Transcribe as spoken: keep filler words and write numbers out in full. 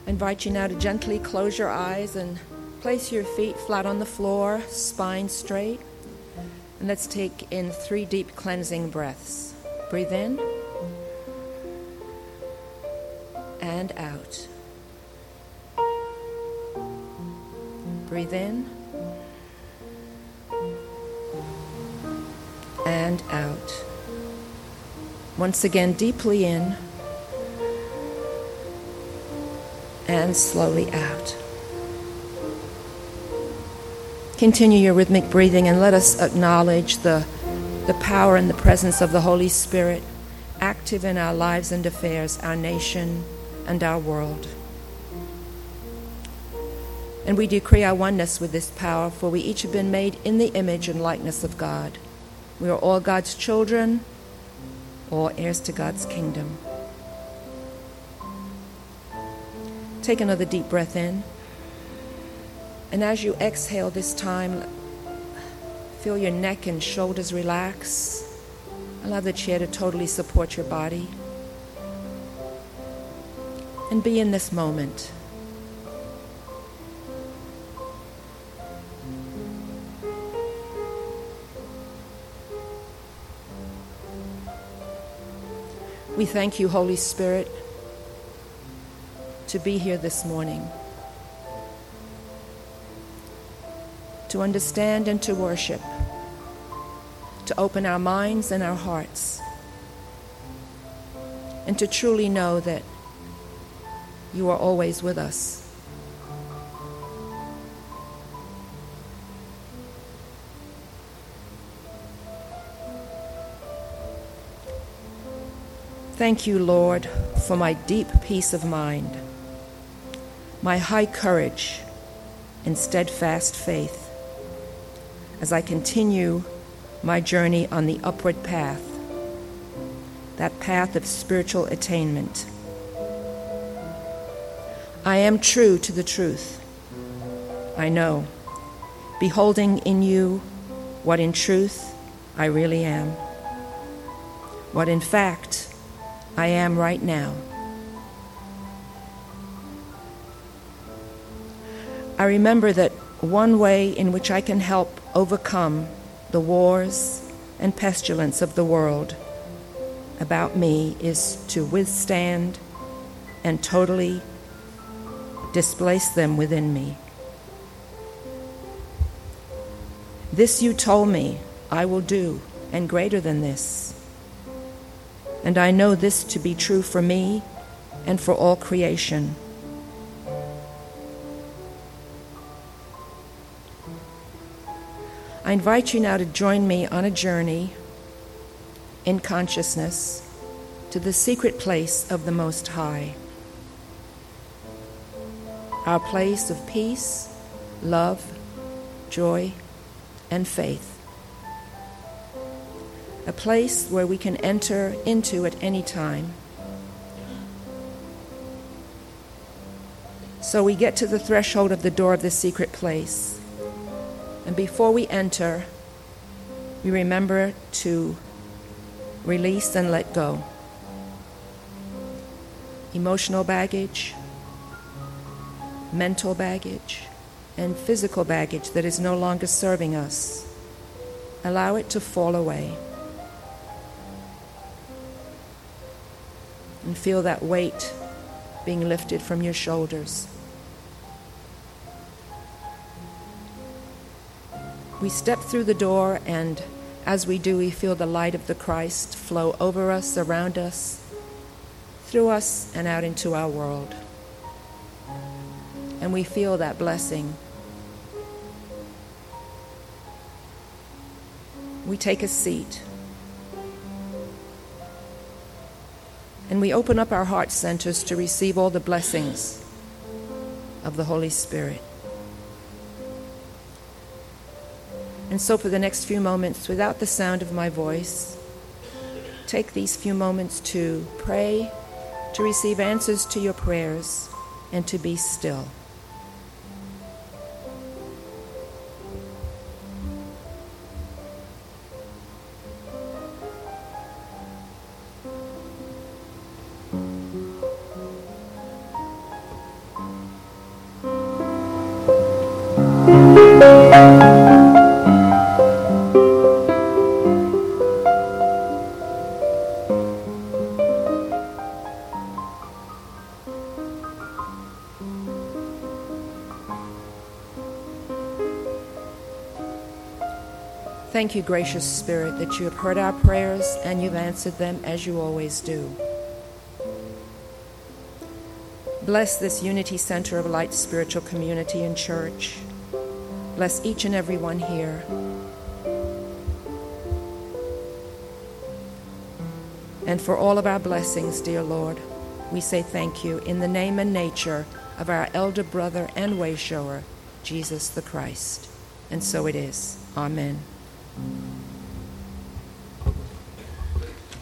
I invite you now to gently close your eyes and place your feet flat on the floor, spine straight. And let's take in three deep cleansing breaths. Breathe in and out. Breathe in and out. Once again, deeply in and slowly out. Continue your rhythmic breathing and let us acknowledge the, the power and the presence of the Holy Spirit active in our lives and affairs, our nation and our world. And we decree our oneness with this power, for we each have been made in the image and likeness of God. We are all God's children, all heirs to God's kingdom. Take another deep breath in. And as you exhale this time, feel your neck and shoulders relax. Allow the chair to totally support your body. And be in this moment. We thank you, Holy Spirit, to be here this morning, to understand and to worship, to open our minds and our hearts, and to truly know that you are always with us. Thank you, Lord, for my deep peace of mind, my high courage and steadfast faith as I continue my journey on the upward path, that path of spiritual attainment. I am true to the truth. I know, beholding in you what in truth I really am, what in fact I am right now. I remember that one way in which I can help overcome the wars and pestilence of the world about me is to withstand and totally displace them within me. This you told me I will do, and greater than this. And I know this to be true for me and for all creation. I invite you now to join me on a journey in consciousness to the secret place of the Most High, our place of peace, love, joy, and faith. A place where we can enter into at any time. So we get to the threshold of the door of the secret place. And before we enter, we remember to release and let go. Emotional baggage, mental baggage, and physical baggage that is no longer serving us. Allow it to fall away. And feel that weight being lifted from your shoulders. We step through the door, and as we do, we feel the light of the Christ flow over us, around us, through us, and out into our world. And we feel that blessing. We take a seat. And we open up our heart centers to receive all the blessings of the Holy Spirit. And so for the next few moments, without the sound of my voice, take these few moments to pray, to receive answers to your prayers, and to be still. Thank you, gracious Spirit, that you have heard our prayers and you've answered them as you always do. Bless this Unity Center of Light spiritual community and church. Bless each and every one here. And for all of our blessings, dear Lord, we say thank you in the name and nature of our elder brother and wayshower, Jesus the Christ. And so it is. Amen.